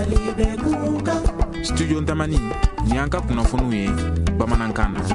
Studio Tamani ni an ka kunnafoniw ye bamanankan na.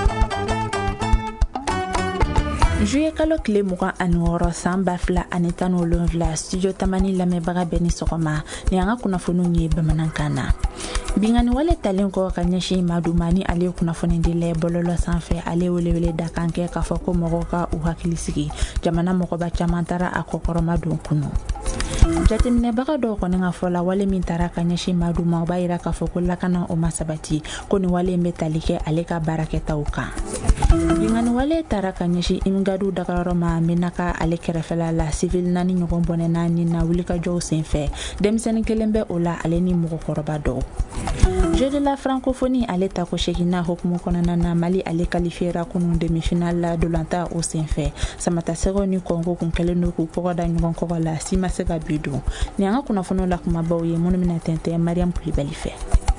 Juillet kalo tile 26 san 2017 Studio Tamani lamɛnbaga bɛɛ ni sɔgɔma ni an ka kunnafoniw ye bamanankan na. Bingani wale talen ko ka ɲɛsin Maduma ni ale kunnafoni dile bɔlɔlɔ sanfɛ ale welewele da kan kɛ k'a fɔ ko mɔgɔw ka u hakili sigi jamana mɔgɔba caman taara a kɔkɔrɔma don kunu. Jateminɛbaga dɔw kɔni ka fɔ la wale min taara ka ɲɛsin Maduma o b'a yira k'a fɔ ko lakana o ma sabati ko ni wale bɛ tali kɛ ale ka baarakɛtaw kan. Bingani wale taara ka ɲɛsin Imgadu Dakayɔrɔ ma Menaka ale kɛrɛfɛla la civil 4 ɲɔgɔn bɔnɛna ni na wulikajɔw senfɛ denmisɛnnin kelen bɛ o la ale ni mɔgɔkɔrɔba dɔw. Jeu de la francophonie ale ta ko segina hukumu kɔnɔna na Mali ale qualifiera kunu demi-finale la dolanta o senfɛ Samata Sego ni Congo kun kɛlen do k'u kɔgɔ da ɲɔgɔn kɔgɔ la si ma se ka bi don ni an ka kunnafoniw la kumabaw ye minnu bɛna tɛntɛn Mariam Kulibali fɛ.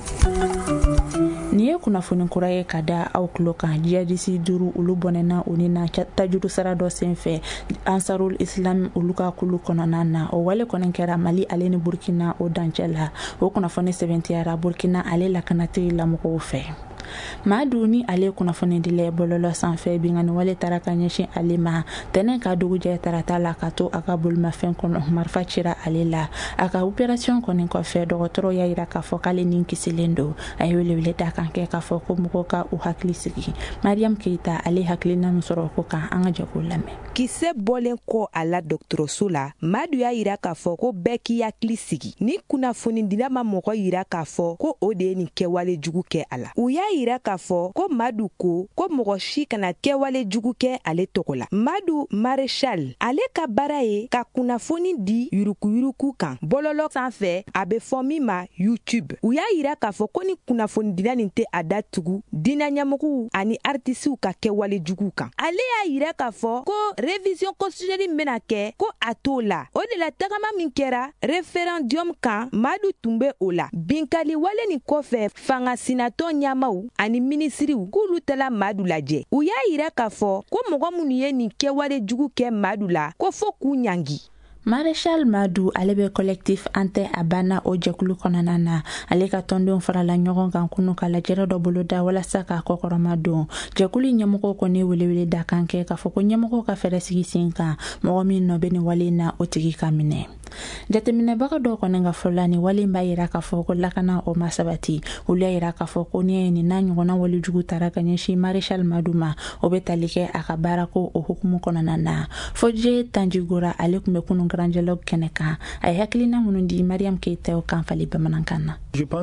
Ni ye kunnafoni kura ye ka da aw tulo kan jihadisi 5 olu bɔnɛna o ni na tajuru sara dɔ senfɛ Ansarul Islam olu ka kulu kɔnɔna na o wale kɔni kɛra Mali ale ni Burkina o dancɛ la o kunnafoni sɛbɛntiyara Burkina ale lakanatigi lamɔgɔw fɛ. Madu ni ale kunnafoni dile bɔlɔlɔ sanfɛ bingani wale taara ka ɲɛsin ale ma tɛnɛn ka dugujɛ tarata la ka to a ka bolimafɛn kɔnɔ marifa cira ale la a ka opération kɔni kɔfɛ dɔgɔtɔrɔ y'a yira k'a fɔ k'ale ni kisilen do a ye welewele da kan kɛ k'a fɔ ko mɔgɔw ka u hakili sigi Mariam Keita ale hakilina min sɔrɔ ko kan an ka jɛ k'o lamɛn. Kisɛ bɔlen kɔ a la dɔgɔtɔrɔso la Madu y'a yira k'a fɔ ko bɛɛ k'i hakili sigi ni kunnafoni dila ma mɔgɔ yira k'a fɔ ko o de ye nin kɛwale jugu kɛ a la u y'a yira k'a fɔ ko Madu ko mɔgɔ si kana kɛwale jugu kɛ ale tɔgɔ la. Madu Maréchal ale ka baara ye ka kunnafoni di yurukuyuruku kan bɔlɔlɔ sanfɛ a bɛ fɔ min ma YouTube. U y'a yira k'a fɔ ko ni kunnafoni dila nin tɛ a datugu diinɛ ɲɛmɔgɔw ani artisiw ka kɛwale jugu kan. Ale y'a yira k'a fɔ ko révision constitutionnelle bɛna kɛ ko a t'o la o de la tagama min kɛra référendum kan Madu tun bɛ o la. Binkali wale nin kɔfɛ fanga sinatɔ ɲɛmaw ani minisiriw k'olu tala Madu lajɛ. U y'a yira k'a fɔ ko mɔgɔ minnu ye nin kɛwale jugu kɛ Madu la ko fo k'u ɲangi. Maréchal Madu ale bɛ collectif Ante a banna o jɛkulu kɔnɔna na ale ka tɔndenw farala ɲɔgɔn kan kunu ka lajɛrɛ dɔ bolo da walasa ka kɔkɔrɔma don jɛkulu ɲɛmɔgɔw kɔni welewele da kan kɛ k'a fɔ ko ɲɛmɔgɔw ka fɛɛrɛ sigi sen kan mɔgɔ min nɔ bɛ nin wale na o tigi ka minɛ. Jateminɛbaga dɔw kɔni ka fɔla ni wale b'a yira k'a fɔ ko lakana o ma sabati olu y'a yira k'a fɔ ko ni ye nin n'a ɲɔgɔnna wale jugu taara ka ɲɛsin Maréchal Madu ma o bɛ tali kɛ a ka baara ko o hukumu kɔnɔna na. Fodje Tanjigora ale tun bɛ kunu grandiologue kɛnɛ kan a ye hakilina minnu di Mariam Keita kan fali bamanankan na.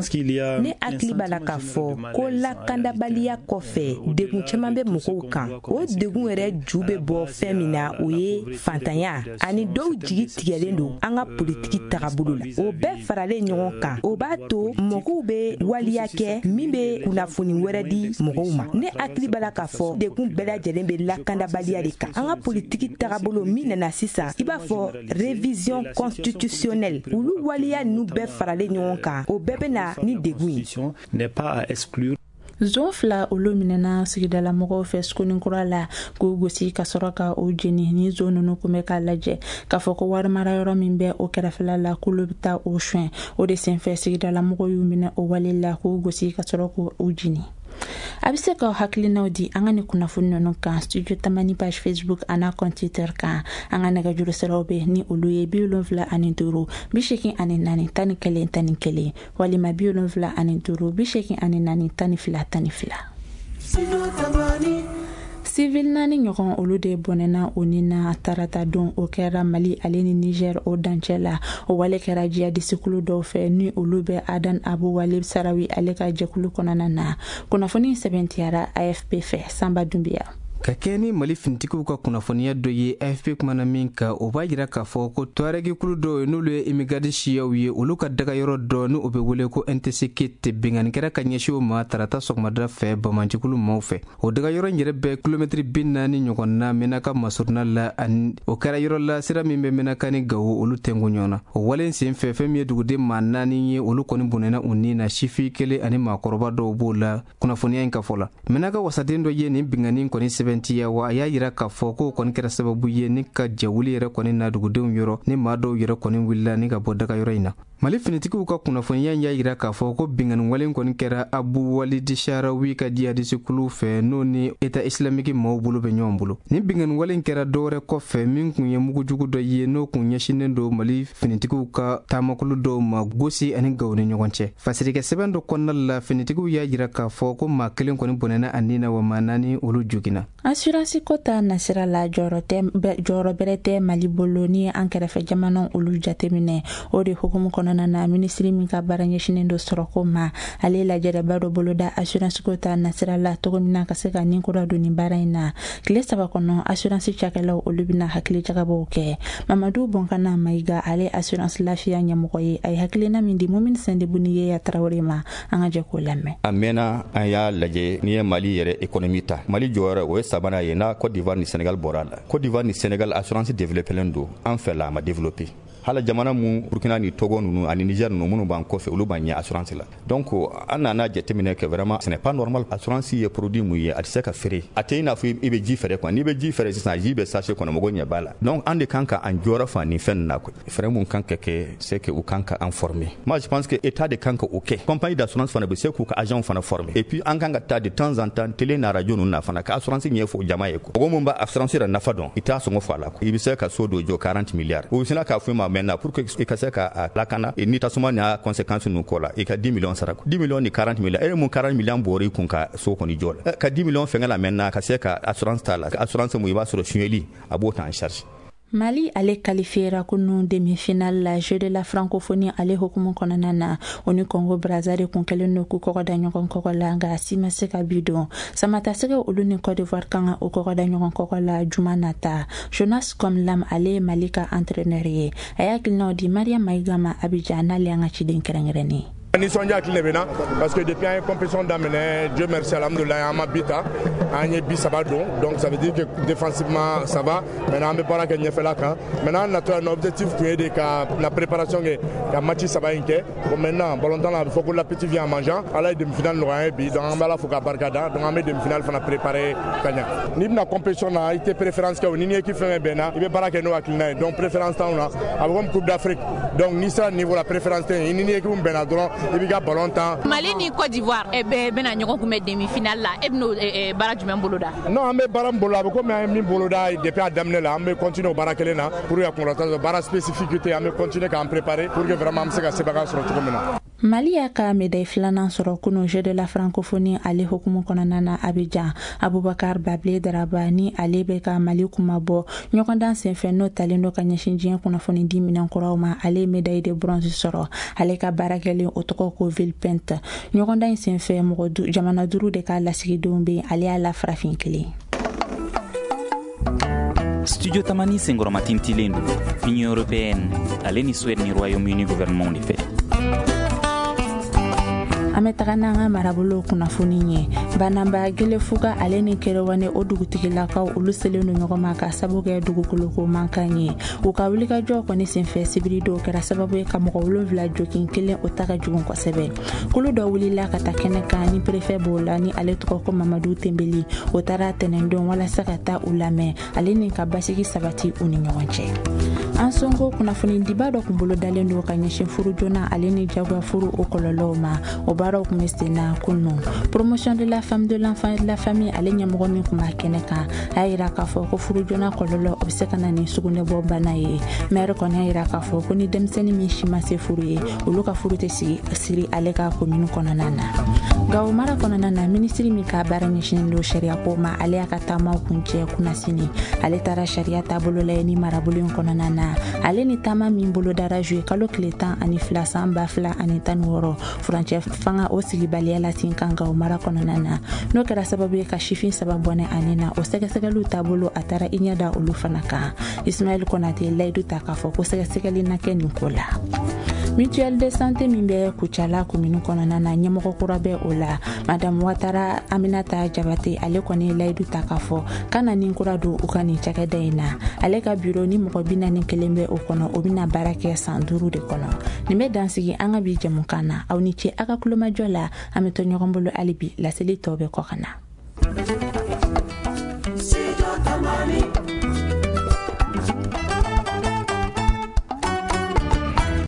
Ne hakili b'a la k'a fɔ ko lakandabaliya kɔfɛ degun caman bɛ mɔgɔw kan o degun yɛrɛ ju bɛ bɔ fɛn min na o ye fantanya ani dɔw jigi tigɛlen don an ka politiki tagabolo la o bɛɛ faralen ɲɔgɔn kan o b'a to mɔgɔw bɛ waliya kɛ min bɛ kunnafoni wɛrɛ di mɔgɔw ma. Ne hakili b'a la k'a fɔ degun bɛɛ lajɛlen bɛ lakandabaliya de kan an ka politiki tagabolo min nana sisan i b'a fɔ révision constitutionnelle olu waliya ninnu bɛɛ faralen ɲɔgɔn kan o bɛɛ bɛ na ni degun ye. Zon fila olu minɛna sigidala mɔgɔw fɛ sukuni kura la k'u gosi ka sɔrɔ ka o jeni ni zon ninnu kun bɛ k'a lajɛ k'a fɔ ko wari mara yɔrɔ min bɛ o kɛrɛfɛla la k'olu bɛ taa o suɲɛ o de senfɛ sigidala mɔgɔw y'u minɛ o wale la k'u gosi ka sɔrɔ k'u jeni. A bɛ se ka hakilinaw di an ka ni kunnafoni ninnu kan Studio Tamani page Facebook ana compte Twitter kan an ka nɛgɛjuru siraw bɛ ni olu ye 75 54 84 11 11 walima 75 54 84 12. Civil 4 ɲɔgɔn olu de bɔnɛna o ni na tarata don o kɛra Mali ale ni Niger o dancɛ la o wale kɛra jihadisi kulu dɔw fɛ ni olu bɛ Adan Abu Walib Sarawi ale ka jɛkulu kɔnɔna na kunnafoni sɛbɛntiyara AFP fɛ Samba Dumbiya. Ka kɛ ni Mali finitigiw ka kunnafoniya dɔ ye AFP kumana min ka o b'a yira k'a fɔ ko tuaregi kulu dɔw n'olu ye imigadi siyaw ye olu ka dagayɔrɔ dɔ ni o bɛ wele ko NTC Kete benganikɛra ka ɲɛsin o ma tarata sɔgɔmada fɛ bamanjikulu maaw fɛ o dagayɔrɔ in yɛrɛ bɛ kilomɛtiri 40 ɲɔgɔn na Menaka Masuruna la ani o kɛra yɔrɔ la sira min bɛ Menaka ni Gawo olu tɛngu ɲɔgɔn na o wale sen fɛ fɛn min ye duguden maa 4 ye olu kɔni bonnɛna u ni na sifi kelen ani maakɔrɔba dɔw b'o la kunnafoniya in ka fɔ la Menaka wasaden dɔ ye nin bingani kɔni sɛbɛn sɛbɛntiya wa a y'a yira k'a fɔ ko kɔni kɛra sababu ye ni ka jɛwuli yɛrɛ kɔni na dugudenw yɔrɔ ni maa dɔw yɛrɛ kɔni wulila ni ka bɔ dagayɔrɔ in na. Mali finitigiw ka kunnafoniya y'a yira k'a fɔ ko bingani wale kɔni kɛra Abu Walid Sharawi ka jihadisikulu fɛ n'o ni Eta Islamiki maaw bolo bɛ ɲɔgɔn bolo. Ni bingani wale kɛra dɔwɛrɛ kɔfɛ min kun ye mugujugu dɔ ye n'o kun ɲɛsinnen do Mali finitigiw ka taamakulu dɔw ma Gosi ani Gawo ni ɲɔgɔn cɛ. Fasirikɛ sɛbɛn dɔ kɔnɔna la finitigiw y'a yira k'a fɔ ko maa kelen kɔni bɔnɛna a nin na wa maa naani olu joginna. Assurance ko ta nasira la jɔyɔrɔ bɛrɛ tɛ Mali bolo ni an kɛrɛfɛ jamanaw olu jateminɛ. O de hukumu kɔnɔna na ministri min ka baara ɲɛsinnen do sɔrɔko ma ale lajɛrɛba dɔ boloda assurance ko ta nasira la cogo min na ka se ka nin kura don nin baara in na. Tile 3 kɔnɔ assurance cakɛlaw olu bɛna hakili jagabɔw kɛ. Mamadu Bonkana Mayiga ale assurance lafiya ɲɛmɔgɔ ye a ye hakilina min di Mumini Sendebuni ye ya Tarawele ma an ka jɛ k'o lamɛn. A mɛnna an y'a lajɛ ni ye Mali yɛrɛ économie ta. Mali jɔyɔrɔ o ye sabanan ye n'a Côte d'Ivoire ni Sénégal bɔra la. Côte d'Ivoire ni Sénégal assurance développelen do an fɛ la a ma développer. Hala jamana mu Burkina ni Togo nunu ani Niger nunu munu ban kɔfɛ olu ban ɲɛ assurance la. Donc an nana jateminɛ que vraiment ce n'est pas normal assurance ye produit mu ye a tɛ se ka feere. A tɛ ina fɔ i bɛ ji fɛrɛ quoi. Ni bɛ ji fɛrɛ sisan ji bɛ sachet kɔnɔ mɔgɔ ɲɛ b'a la. Donc an de kan ka an jɔyɔrɔ fa nin fɛn na quoi. Fɛrɛ mun kan ka kɛ c'est que u kan ka an former. Moi je pense que état de kan ka o kɛ. Compagnie d'assurance fana bɛ se k'u ka agent fana former. Et puis an kan ka taa de temps en temps télé na radio nunu na fana ka assurance ɲɛ fɔ jama ye quoi. Mɔgɔ mun b'a assurance yɛrɛ nafa dɔn i t'a sɔngɔ fɔ a la quoi. I bɛ se ka so dɔ jɔ 40 milliards. O sina k'a fɔ ma maintenant pour que ka se ka lakana ni tasuma n'a conséquence nu ko la i ka 10 millions sara 10 millions ni 40 millions e mun 40 millions bori kun ka so kɔni jɔ la ka 10 millions fɛngɛ la maintenant ka se ka assurance ta la assurance mu i b'a sɔrɔ suɲɛli a b'o ta en charge. Mali ale qualifiera kunu demi-finale la jeu de la francophonie ale hukumu kɔnɔna na o ni Congo Brazzaville kun kɛlen no ku kɔgɔda ɲɔgɔn kɔgɔ la nka si ma se ka bi dɔn samata sɛgɛ olu ni Côte d'Ivoire kan ka o kɔgɔda ɲɔgɔn kɔgɔ la juma nata. Jonas Komlam ale Mali ka entraîneur ye a y'a hakilinaw di Mariam Mayiga ma Abidjan n'ale an ka ciden kɛrɛnkɛrɛnnen. Nisɔndiya hakili de bɛ na parce que depuis an ye compétition daminɛ Dieu merci alhamdoulilah an ma bi ta an ye bi 3 don donc ça veut dire que défensivement ça va maintenant an bɛ baara kɛ ɲɛfɛla kan maintenant notre objectif tun ye de ka la préparation kɛ ka match 3 in kɛ bon maintenant ballon temps la a bɛ fɔ ko l'appétit vient en mangeant ala ye demi-finale nɔgɔya ye bi donc an bɛ ala fo ka barika da donc an bɛ demi-finale fana préparer ka ɲa n'i bɛna compétition na i tɛ préférence kɛ o ni équipe fɛn fɛn bɛnna i bɛ baara kɛ n'o hakilina ye donc préférence t'anw na a bɛ comme coupe d'Afrique donc n'i sera niveau la préférence tɛ yen i ni équipe bɛnna dɔrɔn i b'i ka ballon temps. Mali ni Côte d'Ivoire bɛna ɲɔgɔn kunbɛn demi-finale la e bɛna baara jumɛn boloda? Non an bɛ baara min bolo a bɛ komi an ye min boloda depuis a daminɛ la an bɛ continuer o baara kelen na pour que ka baara spécificité an bɛ continuer k'an préparer pour que vraiment an bɛ se ka sebaga sɔrɔ cogo min na. Mali y'a ka médaille filanan sɔrɔ kunu jeu de la francophonie ale hukumu kɔnɔna na Abidjan. Abubakar Bable Daraba ni ale bɛ ka Mali kuma bɔ ɲɔgɔndan senfɛ n'o talen do ka ɲɛsin diɲɛ kunnafoni di minɛn kuraw ma ale médaille de bronze sɔrɔ ale ka baara kɛlen o tɔgɔ ko Villepinte. Ɲɔgɔndan in senfɛ jamana 5 de ka lasigidenw bɛ ale y'a la farafin kelen. Studio Tamani senkɔrɔma tintilen do Union européenne ale ni Suède ni Royaume-Uni gouvernement de fɛ. An bɛ taga n'an ka marabolo kunnafoni ye bananba gelefuga ale ni Kerewane o dugutigilakaw olu selen do ɲɔgɔn ma ka sababu kɛ dugukoloko mankan ye u ka wulikajɔ kɔni senfɛ sibiri dɔw kɛra sababu ye ka mɔgɔ 7 jokin kelen o ta ka jugun kosɛbɛ kulu dɔ wulila ka taa kɛnɛ kan ni préfet b'o la ni ale tɔgɔ ko Mamadu Tembeli o taara tɛnɛndon walasa ka taa u lamɛn ale ni ka basigi sabati u ni ɲɔgɔn cɛ. An sɔnko kunnafoni diba dɔ kun bolo dalen do ka ɲɛsin furu joona ale ni jagoya furu o kɔlɔlɔw ma o baaraw kun bɛ sen na kunun promotion de la femme de l'enfant et de la famille ale ɲɛmɔgɔ min kun b'a kɛnɛ kan a y'a yira k'a fɔ ko furu joona kɔlɔlɔ o bɛ se ka na ni sugunɛbɔ bana ye maire kɔni y'a yira k'a fɔ ko ni denmisɛnnin min si ma se furu ye olu ka furu tɛ siri ale ka commune kɔnɔna na. Gawo mara kɔnɔna na ministre min ka baara ɲɛsinnen do sariya ko ma ale y'a ka taamaw kuncɛ kunnasini ale taara sariya taabolo la ni marabolo in kɔnɔna na ale ni taama min bolo dara juye kalo tile 12 san 2016 furancɛ fanga o sigibaliya la tin kan Gawo mara kɔnɔna na n'o kɛra sababu ye ka sifin saba bɔnɛ ani na o sɛgɛsɛgɛliw taabolo a taara i ɲɛ da olu fana kan Ismaël Konate layidu ta k'a fɔ ko sɛgɛsɛgɛli na kɛ nin ko la. Mutuelle de santé min bɛ Kucala commune kɔnɔna na ɲɛmɔgɔ kura bɛ o la Madame Ouattara Aminata Jabate ale kɔni layidu ta k'a fɔ kana nin kura don u ka nin cakɛda in na ale ka bureau ni mɔgɔ 41 bɛ o kɔnɔ o bɛna baara kɛ san 5 de kɔnɔ nin bɛ dansigi an ka bi jɛmukan na aw ni ce a ka kulomajɔ la an bɛ to ɲɔgɔn bolo hali bi laseli tɔw bɛ kɔ ka na.